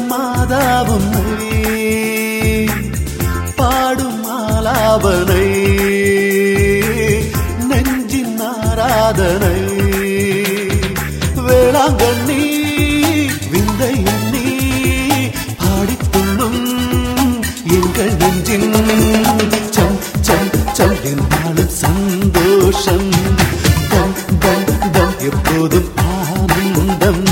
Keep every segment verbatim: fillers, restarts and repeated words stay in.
தேவமாதா உன்னை பாடும் ஆலாபனை நெஞ்சின் ஆராதனை வேளாங்கண்ணி விந்தை எண்ணி பாடித்துள்ளும் எங்கள் நெஞ்சின் சம் சம் சம் என்றாலும் சந்தோஷம் தம் தம் தம் எப்போதும் ஆனந்தம்.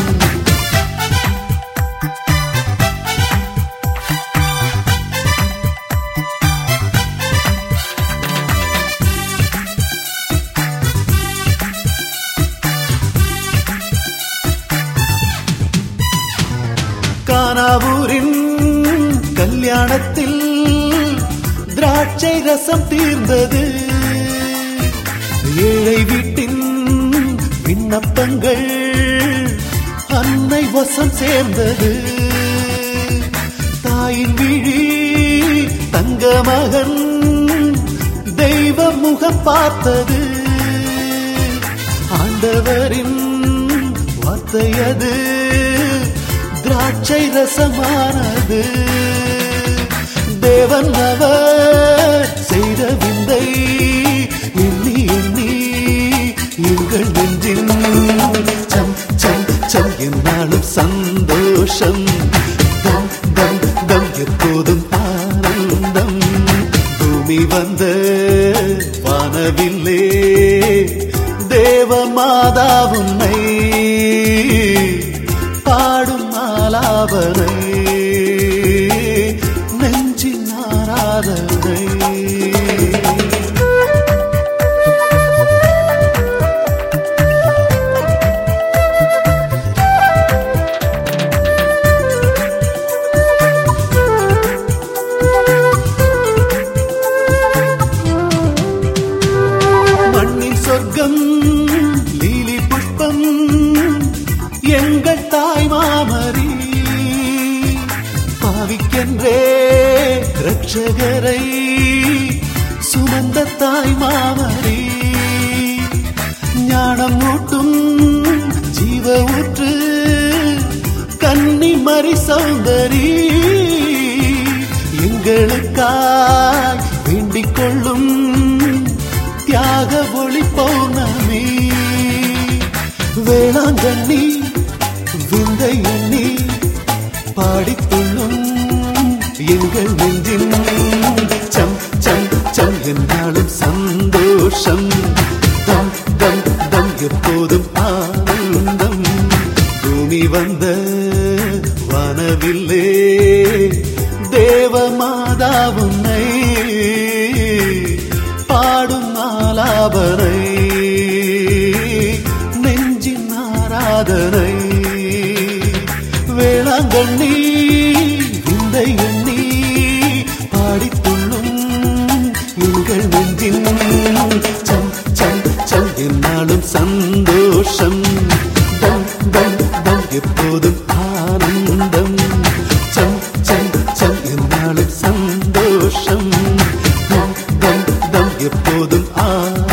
கானாவூரின் கல்யாணத்தில் திராட்சை ரசம் தீர்ந்தது. ஏழை வீட்டின் விண்ணப்பங்கள் அன்னை வசம் சேர்ந்தது. தாயின் விழி தங்க மகன் தெய்வ முகம் பார்த்தது. ஆண்டவரின் வார்த்தையது திராட்சை ரசமானது. தேவன் அவர் செய்த விந்தை எண்ணி எண்ணி எங்கள் நெஞ்சின் சம் சம் சம் என்னாலும் சந்தோஷம் தம் தம் தம் எப்போதும் ஆனந்தம். பூமி வந்த வானவில்லே தேவமாதா உன்னை பாடும் ஆலாபனை நெஞ்சின் ஆராதனை. மண்ணின் சொர்க்கம் லீலி புஷ்பம் எங்கள் தாய் மாமரி பாவிக்கென்றே ரட்சகரை சுமந்த தாய் மாமரி. ஞானம் ஊட்டும் ஜீவ ஊற்று கன்னிமரி சௌந்தரி எங்களுக்காய் வேண்டிக் கொள்ளும் தியாக ஒளி பௌர்ணமி. வேளாங்கண்ணி விந்தை எண்ணி பாடித்துள்ளும் எங்கள் நெஞ்சின் சம் சம் சம் என்றாலும் சந்தோஷம் தம் தம் தம் எப்போதும் ஆனந்தம். பூமி வந்த வானவில்லே தேவமாதா உன்னை பாடும் ஆலாபனை நெஞ்சின் ஆராதனை. வேளாங்கண்ணி விந்தை எண்ணி பாடித்துள்ளும் எங்கள் நெஞ்சின் சம் சம் சம் என்னாலும் சந்தோஷம் தம் தம் தம் எப்போதும் ஆனந்தம். சம் சம் சம் என்னாலும் சந்தோஷம் தம் தம் தம் எப்போதும் ஆ